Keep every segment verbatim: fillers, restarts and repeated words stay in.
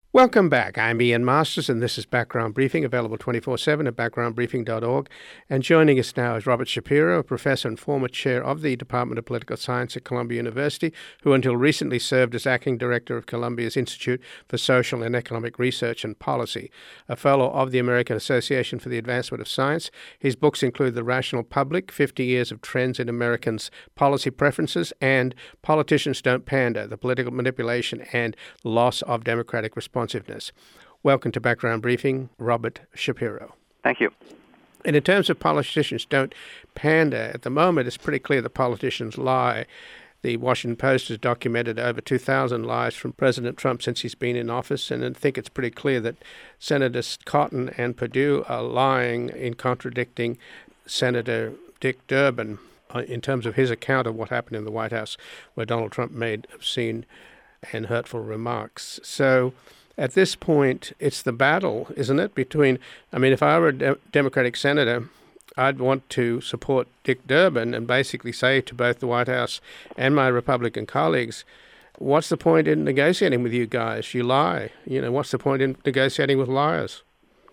Welcome back. I'm Ian Masters, and this is Background Briefing, available twenty-four seven at background briefing dot org. And joining us now is Robert Shapiro, a professor and former chair of the Department of Political Science at Columbia University, who until recently served as acting director of Columbia's Institute for Social and Economic Research and Policy, a fellow of the American Association for the Advancement of Science. His books include The Rational Public, fifty years of Trends in Americans' Policy Preferences, and Politicians Don't Pander, The Political Manipulation and Loss of Democratic Responsibility. Welcome to Background Briefing, Robert Shapiro. Thank you. And in terms of politicians don't pander, at the moment it's pretty clear that politicians lie. The Washington Post has documented over two thousand lies from President Trump since he's been in office, and I think it's pretty clear that Senators Cotton and Perdue are lying in contradicting Senator Dick Durbin in terms of his account of what happened in the White House, where Donald Trump made obscene and hurtful remarks. So at this point, it's the battle, isn't it, between, I mean, if I were a de- Democratic senator, I'd want to support Dick Durbin and basically say to both the White House and my Republican colleagues, what's the point in negotiating with you guys? You lie. You know, what's the point in negotiating with liars?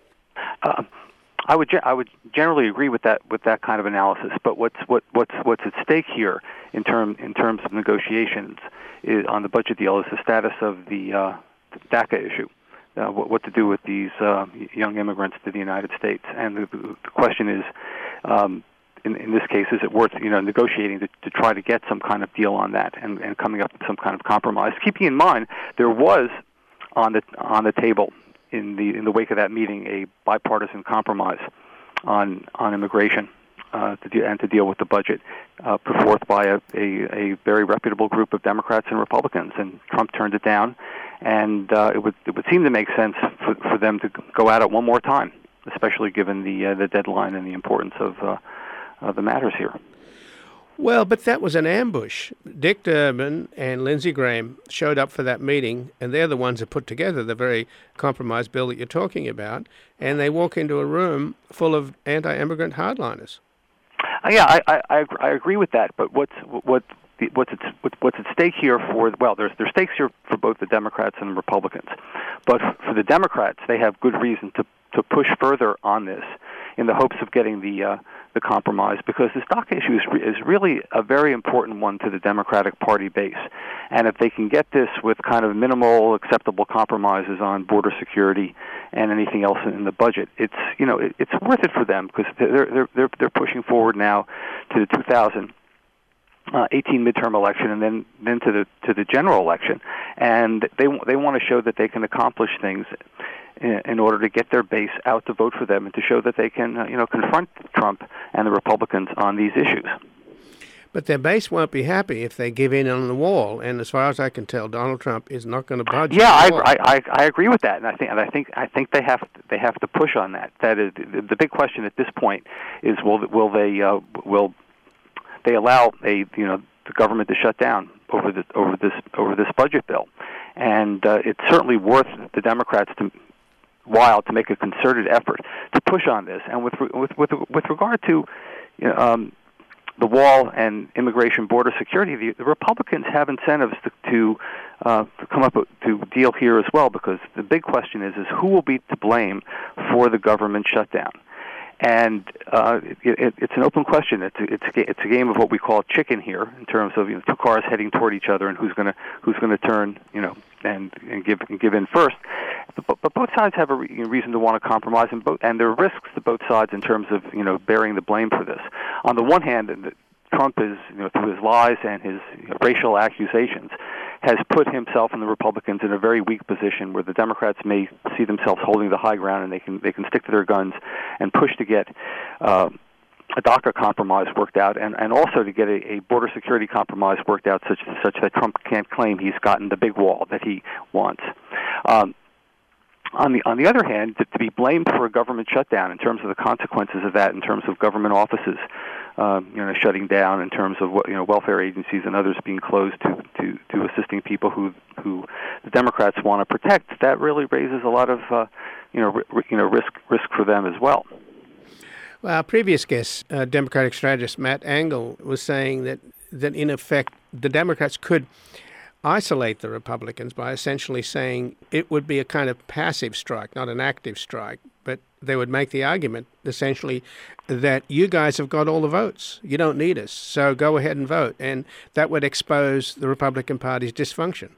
Uh, I would ge- I would generally agree with that with that kind of analysis. But what's what what's what's at stake here in term in terms of negotiations is, on the budget deal, is the status of the uh, DACA issue, uh, what, what to do with these uh, young immigrants to the United States. And the, the question is, um, in, in this case, is it worth you know negotiating to, to try to get some kind of deal on that and, and coming up with some kind of compromise? Keeping in mind, there was on the on the table in the in the wake of that meeting a bipartisan compromise on on immigration uh, to de- and to deal with the budget, uh, put forth by a, a, a very reputable group of Democrats and Republicans, and Trump turned it down. And uh, it would it would seem to make sense for, for them to go at it one more time, especially given the uh, the deadline and the importance of uh, uh, the matters here. Well, but that was an ambush. Dick Durbin and Lindsey Graham showed up for that meeting, and they're the ones that put together the very compromise bill that you're talking about, and they walk into a room full of anti-immigrant hardliners. Uh, yeah, I, I I agree with that. But what's what what's at, what's at stake here for well, there's there's stakes here for both the Democrats and Republicans. But for the Democrats, they have good reason to to push further on this in the hopes of getting the uh, the compromise, because this DACA issue is, re- is really a very important one to the Democratic Party base. And if they can get this with kind of minimal acceptable compromises on border security and anything else in the budget, it's you know it, it's worth it for them, because they're they're they're they're pushing forward now to the two thousand eighteen midterm election, and then, then to the to the general election, and they they want to show that they can accomplish things in, in order to get their base out to vote for them, and to show that they can uh, you know confront Trump and the Republicans on these issues. But their base won't be happy if they give in on the wall, and as far as I can tell, Donald Trump is not going to budge. Yeah, I, I, I I agree with that, and I think and I think I think they have they have to push on that. That is the, the big question at this point is will will they uh, will they allow a you know the government to shut down over this over this over this budget bill, and uh, it's certainly worth the Democrats to while to make a concerted effort to push on this. And with with with with regard to you know, um, the wall and immigration border security, the, the Republicans have incentives to to, uh, to come up with, to deal here as well, because the big question is is who will be to blame for the government shutdown. And uh, it, it, it's an open question. It's a, it's a, it's a game of what we call chicken here, in terms of you know, two cars heading toward each other, and who's going to who's going to turn, you know, and, and give and give in first. But, but both sides have a re- reason to want to compromise, and both and there are risks to both sides in terms of you know bearing the blame for this. On the one hand, Trump is you know through his lies and his you know, racial accusations has put himself and the Republicans in a very weak position, where the Democrats may see themselves holding the high ground, and they can they can stick to their guns and push to get uh, a DACA compromise worked out, and, and also to get a, a border security compromise worked out, such such that Trump can't claim he's gotten the big wall that he wants. Um, On the on the other hand, to, to be blamed for a government shutdown in terms of the consequences of that, in terms of government offices, uh, you know, shutting down, in terms of you know welfare agencies and others being closed to, to, to assisting people who who the Democrats want to protect, that really raises a lot of uh, you know r- you know risk risk for them as well. Well, our previous guest, uh, Democratic strategist Matt Engel, was saying that that in effect the Democrats could isolate the Republicans by essentially saying it would be a kind of passive strike, not an active strike. But they would make the argument, essentially, that you guys have got all the votes. You don't need us, so go ahead and vote. And that would expose the Republican Party's dysfunction.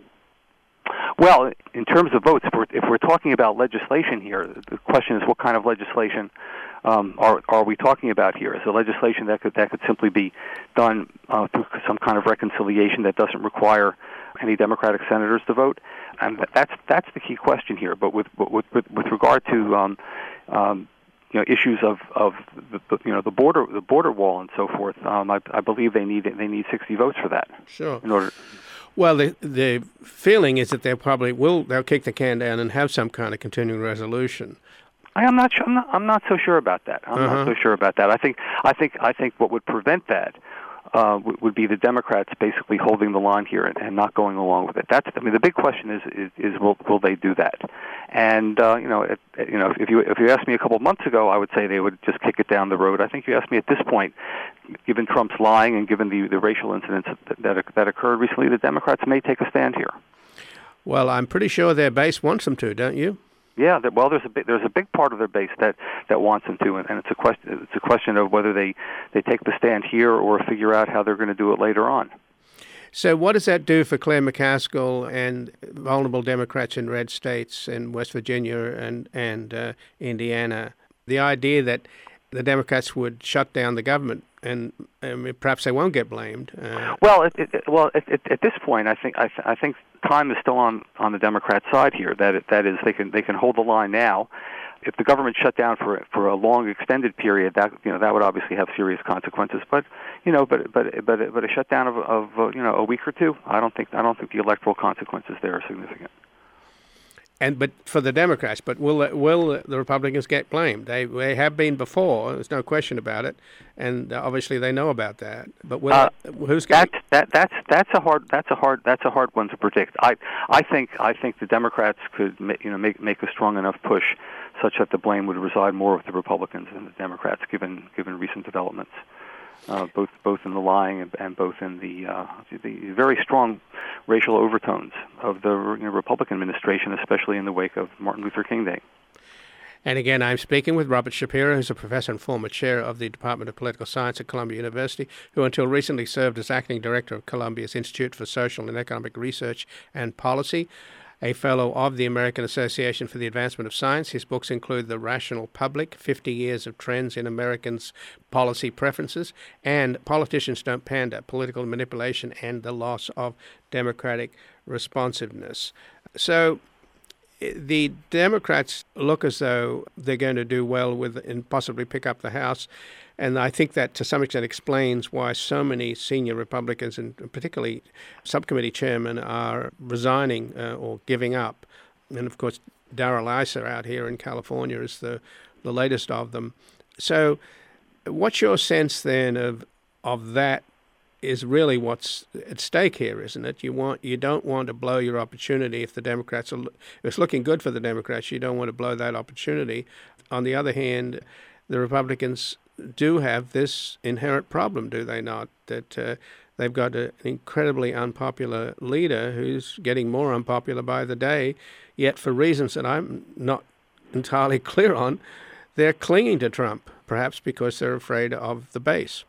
Well, in terms of votes, if we're, if we're talking about legislation here, the question is what kind of legislation um, are are we talking about here? Is it legislation that could that could simply be done uh, through some kind of reconciliation that doesn't require any Democratic senators to vote? And that's that's the key question here. But with with with, with regard to um, um, you know issues of of the, the, you know the border the border wall and so forth, um, I, I believe they need they need sixty votes for that. Sure. In order. Well, the the feeling is that they probably will they'll kick the can down and have some kind of continuing resolution. I am not sure. I'm not, I'm not so sure about that. I'm uh-huh. not so sure about that. I think I think I think what would prevent that uh, would, would be the Democrats basically holding the line here and, and not going along with it. That's I mean the big question is is, is will will they do that? And uh, you know if, you know if you if you asked me a couple of months ago, I would say they would just kick it down the road. I think you asked me at this point, given Trump's lying and given the, the racial incidents that, that that occurred recently, the Democrats may take a stand here. Well, I'm pretty sure their base wants them to, don't you? Yeah, well, there's a big, there's a big part of their base that, that wants them to, and, and it's a question it's a question of whether they, they take the stand here or figure out how they're going to do it later on. So what does that do for Claire McCaskill and vulnerable Democrats in red states in West Virginia and and uh, Indiana? The idea that the Democrats would shut down the government, and um, perhaps they won't get blamed. Uh, well, it, it, well, at, at, at this point, I think I, th- I think time is still on, on the Democrat side here. That it, that is, they can they can hold the line now. If the government shut down for for a long extended period, that you know that would obviously have serious consequences. But you know, but but but but a shutdown of of uh, you know a week or two, I don't think I don't think the electoral consequences there are significant. And but for the Democrats, but will will the Republicans get blamed? They they have been before. There's no question about it, and obviously they know about that. But will, uh, who's going? That that that's that's a hard that's a hard that's a hard one to predict. I I think I think the Democrats could you know make make a strong enough push such that the blame would reside more with the Republicans than the Democrats, given given recent developments. Uh, both both in the lying and, and both in the uh, the very strong racial overtones of the you know, Republican administration, especially in the wake of Martin Luther King Day. And again, I'm speaking with Robert Shapiro, who's a professor and former chair of the Department of Political Science at Columbia University, who until recently served as acting director of Columbia's Institute for Social and Economic Research and Policy, a fellow of the American Association for the Advancement of Science. His books include The Rational Public, fifty years of Trends in Americans' Policy Preferences, and Politicians Don't Pander, Political Manipulation and the Loss of Democratic Responsiveness. So the Democrats look as though they're going to do well with and possibly pick up the House. And I think that to some extent explains why so many senior Republicans, and particularly subcommittee chairmen, are resigning uh, or giving up. And of course, Darrell Issa out here in California is the, the latest of them. So what's your sense then of of that is really what's at stake here, isn't it? You want you don't want to blow your opportunity if the Democrats are, if it's looking good for the Democrats, you don't want to blow that opportunity. On the other hand, the Republicans do have this inherent problem, do they not? That uh, they've got a, an incredibly unpopular leader who's getting more unpopular by the day, yet for reasons that I'm not entirely clear on, they're clinging to Trump, perhaps because they're afraid of the base.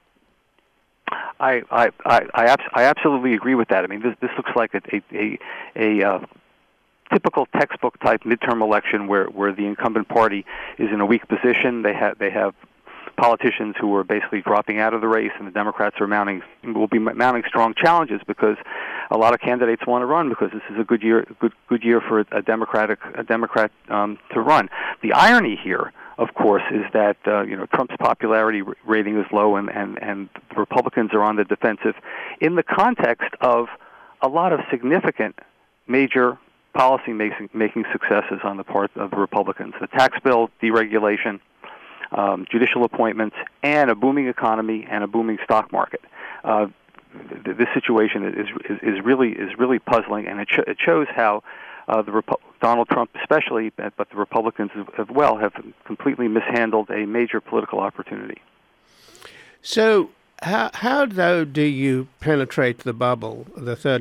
I I I, I, abs- I absolutely agree with that. I mean, this this looks like a a a, a uh, typical textbook type midterm election where, where the incumbent party is in a weak position. They have they have politicians who are basically dropping out of the race, and the Democrats are mounting will be mounting strong challenges because a lot of candidates want to run because this is a good year good good year for a Democratic a Democrat um, to run. The irony here, of course, is that uh, you know Trump's popularity rating is low, and, and, and the Republicans are on the defensive in the context of a lot of significant major policy making, making successes on the part of the Republicans. The tax bill, deregulation, um, judicial appointments, and a booming economy and a booming stock market. Uh, th- this situation is, is is really is really puzzling, and it, sh- it shows how uh, the Repu- Donald Trump, especially, but the Republicans as well, have completely mishandled a major political opportunity. So, how how though do you penetrate the bubble, the thirty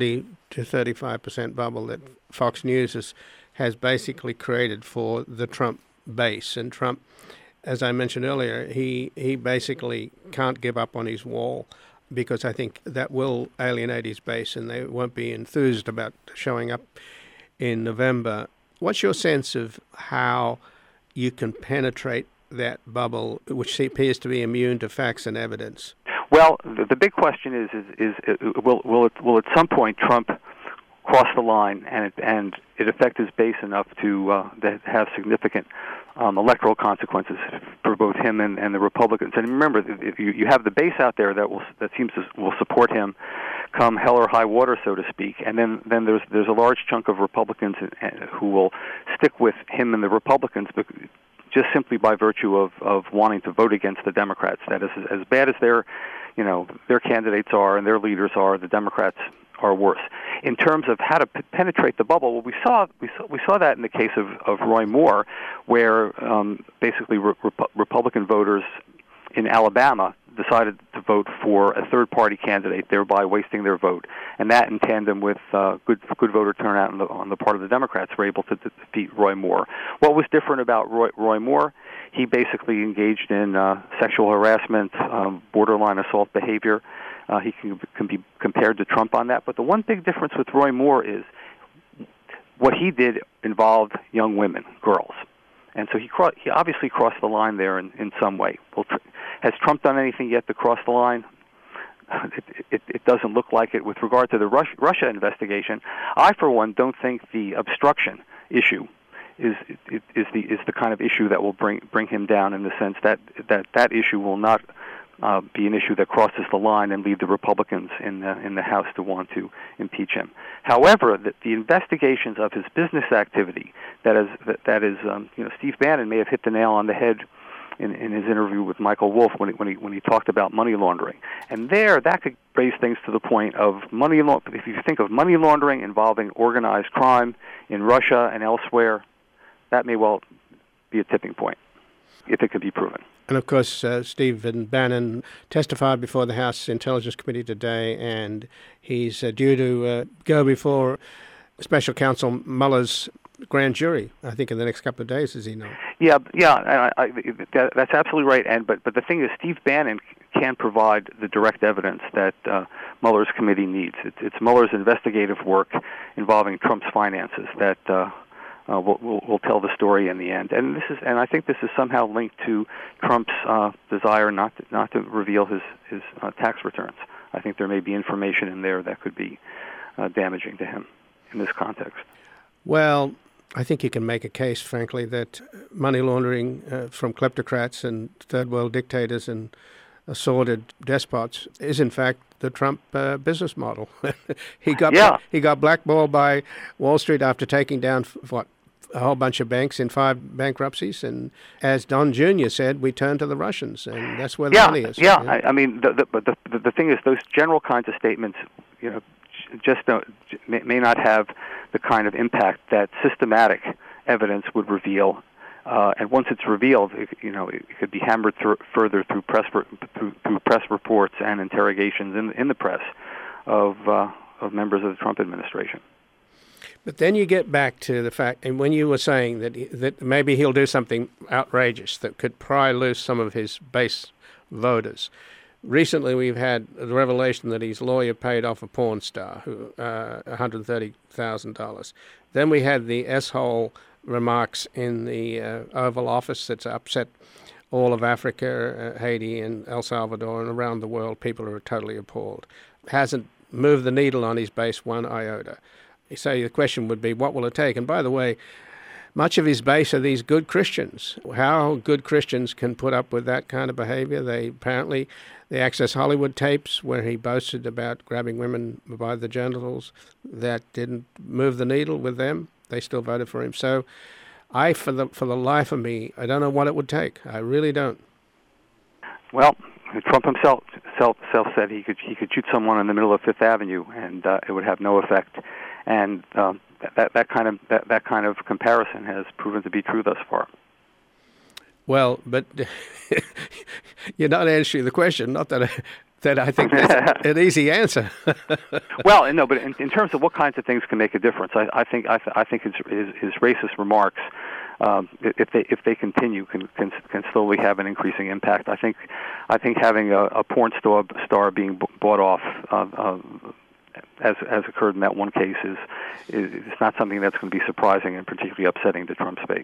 to thirty-five percent bubble that Fox News has, has basically created for the Trump base. And Trump, as I mentioned earlier, he, he basically can't give up on his wall, because I think that will alienate his base and they won't be enthused about showing up in November. What's your sense of how you can penetrate that bubble, which appears to be immune to facts and evidence? Well, the, the big question is, is, is uh, will, will, it, will at some point Trump cross the line and it, and it affect his base enough to, uh, to have significant um, electoral consequences for both him and, and the Republicans? And remember, if you, you have the base out there that will that seems to will support him come hell or high water, so to speak, and then, then there's there's a large chunk of Republicans who will stick with him and the Republicans, but just simply by virtue of, of wanting to vote against the Democrats. That is, as bad as their, you know, their candidates are and their leaders are, the Democrats are worse. In terms of how to p- penetrate the bubble, well, we saw we saw we saw that in the case of, of Roy Moore, where um, basically re- Rep- Republican voters in Alabama decided to vote for a third-party candidate, thereby wasting their vote, and that, in tandem with uh, good good voter turnout on the, on the part of the Democrats, were able to defeat Roy Moore. What was different about Roy, Roy Moore? He basically engaged in uh, sexual harassment, um, borderline assault behavior. Uh, he can, can be compared to Trump on that. But the one big difference with Roy Moore is what he did involved young women, girls. And so he cro- he obviously crossed the line there in, in some way. Well, tr- has Trump done anything yet to cross the line? It, it, it doesn't look like it. With regard to the Rus- Russia investigation, I, for one, don't think the obstruction issue is is the is the kind of issue that will bring bring him down, in the sense that that, that issue will not Uh, be an issue that crosses the line and lead the Republicans in the, in the House to want to impeach him. However, the, the investigations of his business activity, that is, that, that is, um, you know, Steve Bannon may have hit the nail on the head in, in his interview with Michael Wolff when he, when he when he talked about money laundering. And there, that could raise things to the point of money. La- if you think of money laundering involving organized crime in Russia and elsewhere, that may well be a tipping point, if it could be proven. And of course, uh, Stephen Bannon testified before the House Intelligence Committee today, and he's uh, due to uh, go before Special Counsel Mueller's grand jury, I think, in the next couple of days, is he not? Yeah, yeah, I, I, that, that's absolutely right. And but but the thing is, Steve Bannon can provide the direct evidence that uh, Mueller's committee needs. It's, it's Mueller's investigative work involving Trump's finances that Uh, Uh, will, will, will tell the story in the end, and this is, and I think this is somehow linked to Trump's uh, desire not to, not to reveal his his uh, tax returns. I think there may be information in there that could be uh, damaging to him in this context. Well, I think you can make a case, frankly, that money laundering uh, from kleptocrats and third world dictators and assorted despots is, in fact, the Trump uh, business model. he got yeah. he got blackballed by Wall Street after taking down what a whole bunch of banks in five bankruptcies, and as Don Junior said, we turn to the Russians, and that's where the yeah, money is. Yeah, yeah. I, I mean, the, the, the the thing is, those general kinds of statements, you know, just don't, may, may not have the kind of impact that systematic evidence would reveal. Uh, and once it's revealed, it, you know, it could be hammered through, further through press through, through press reports and interrogations in in the press of uh, of members of the Trump administration. But then you get back to the fact, and when you were saying that that maybe he'll do something outrageous that could pry loose some of his base voters. Recently, we've had the revelation that his lawyer paid off a porn star who uh, one hundred thirty thousand dollars. Then we had the S-hole remarks in the uh, Oval Office that's upset all of Africa, uh, Haiti, and El Salvador, and around the world. People are totally appalled. Hasn't moved the needle on his base one iota. So the question would be, what will it take? And by the way, much of his base are these good Christians. How good Christians can put up with that kind of behavior? They apparently, the Access Hollywood tapes where he boasted about grabbing women by the genitals, that didn't move the needle with them. They still voted for him. So I, for the for the life of me, I don't know what it would take. I really don't. Well, Trump himself self, self said he could he could shoot someone in the middle of Fifth Avenue and uh, it would have no effect. And um, that that kind of that, that kind of comparison has proven to be true thus far. Well, but you're not answering the question. Not that then I think that's an easy answer. Well, no, but in, in terms of what kinds of things can make a difference, I, I think I, th- I think his, his, his racist remarks, um, if they if they continue, can, can can slowly have an increasing impact. I think I think having a, a porn star star being b- bought off, uh, uh, as as occurred in that one case, is is it's not something that's going to be surprising and particularly upsetting to Trump's base.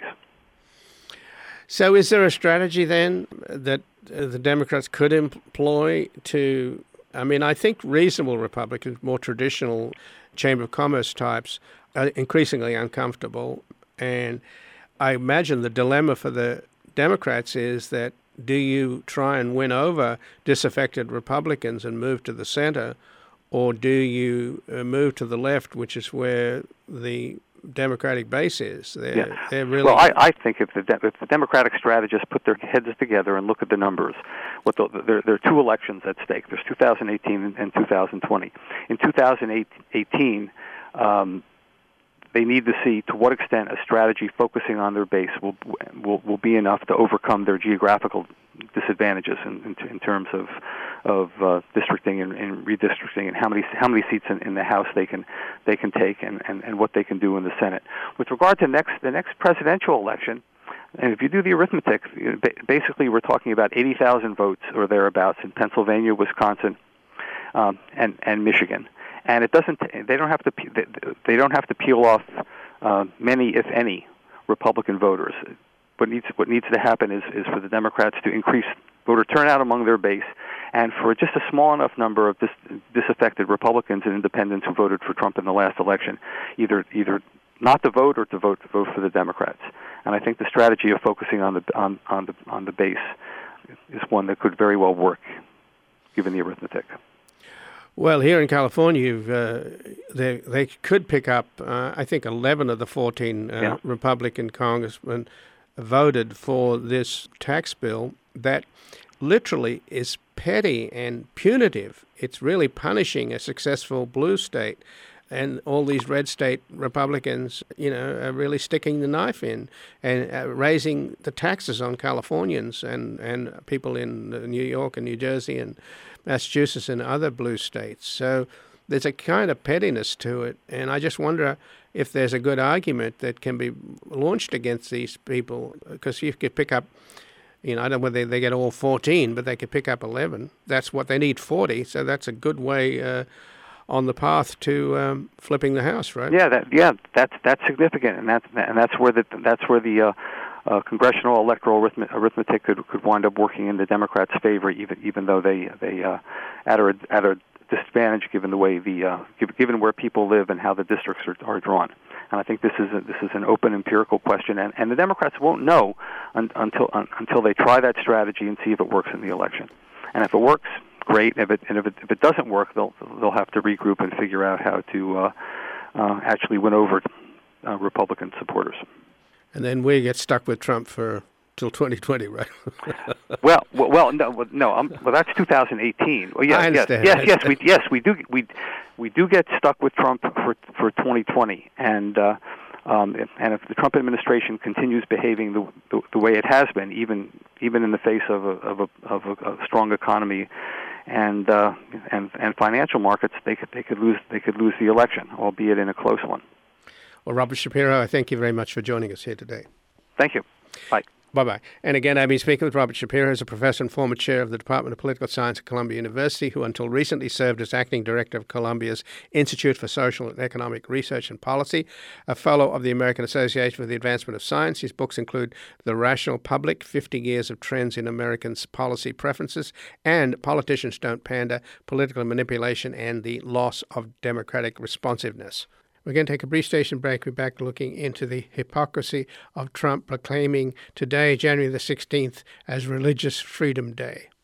So is there a strategy then that the Democrats could employ to, I mean, I think reasonable Republicans, more traditional Chamber of Commerce types, are increasingly uncomfortable. And I imagine the dilemma for the Democrats is that do you try and win over disaffected Republicans and move to the center, or do you move to the left, which is where the Democratic base is? They're, yeah. they're really well, I, I think if the, De- if the Democratic strategists put their heads together and look at the numbers, what the, there, there are two elections at stake. There's two thousand eighteen and two thousand twenty. In two thousand eighteen, um, they need to see to what extent a strategy focusing on their base will will, will be enough to overcome their geographical disadvantages in, in, in terms of of uh, districting and, and redistricting, and how many how many seats in, in the House they can they can take, and, and, and what they can do in the Senate. With regard to next the next presidential election, and if you do the arithmetic, basically we're talking about eighty thousand votes or thereabouts in Pennsylvania, Wisconsin, um, and and Michigan. And it doesn't. They don't have to. They don't have to peel off uh, many, if any, Republican voters. What needs what needs to happen is, is for the Democrats to increase voter turnout among their base, and for just a small enough number of dis, disaffected Republicans and independents who voted for Trump in the last election, either either not to vote or to vote to vote for the Democrats. And I think the strategy of focusing on the on, on the on the base is one that could very well work, given the arithmetic. Well, here in California, uh, they they could pick up, uh, I think, eleven of the fourteen uh, yeah. Republican congressmen voted for this tax bill that literally is petty and punitive. It's really punishing a successful blue state. And all these red state Republicans, you know, are really sticking the knife in and uh, raising the taxes on Californians and, and people in New York and New Jersey and Massachusetts and other blue states. So there's a kind of pettiness to it. And I just wonder if there's a good argument that can be launched against these people, because you could pick up, you know, I don't know whether they, they get all fourteen, but they could pick up eleven. That's what they need, forty. So that's a good way uh, on the path to um, flipping the House, right? Yeah, that yeah, that's that's significant, and that's and that's where the that's where the uh, uh, congressional electoral arithmetic could could wind up working in the Democrats' favor, even even though they they uh, at a at a disadvantage given the way the uh, given where people live and how the districts are, are drawn. And I think this is a, this is an open empirical question, and, and the Democrats won't know un, until un, until they try that strategy and see if it works in the election. And if it works, great. If it and if it if it doesn't work, they'll they'll have to regroup and figure out how to uh, uh, actually win over uh, Republican supporters. And then we get stuck with Trump for till twenty twenty, right? well, well, well, no, no. Um, well, that's two thousand eighteen. Well, yes, I understand. yes, yes, yes. We yes we do we we do get stuck with Trump for for twenty twenty, and. Uh, Um, and if the Trump administration continues behaving the, the, the way it has been, even even in the face of a of a, of a, a strong economy and uh, and and financial markets, they could they could lose they could lose the election, albeit in a close one. Well, Robert Shapiro, I thank you very much for joining us here today. Thank you. Bye. Bye-bye. And again, I've been speaking with Robert Shapiro, who's a professor and former chair of the Department of Political Science at Columbia University, who until recently served as acting director of Columbia's Institute for Social and Economic Research and Policy, a fellow of the American Association for the Advancement of Science. His books include The Rational Public, fifty years of Trends in Americans' Policy Preferences, and Politicians Don't Pander, Political Manipulation and the Loss of Democratic Responsiveness. We're going to take a brief station break. We're back looking into the hypocrisy of Trump proclaiming today, January the sixteenth, as Religious Freedom Day.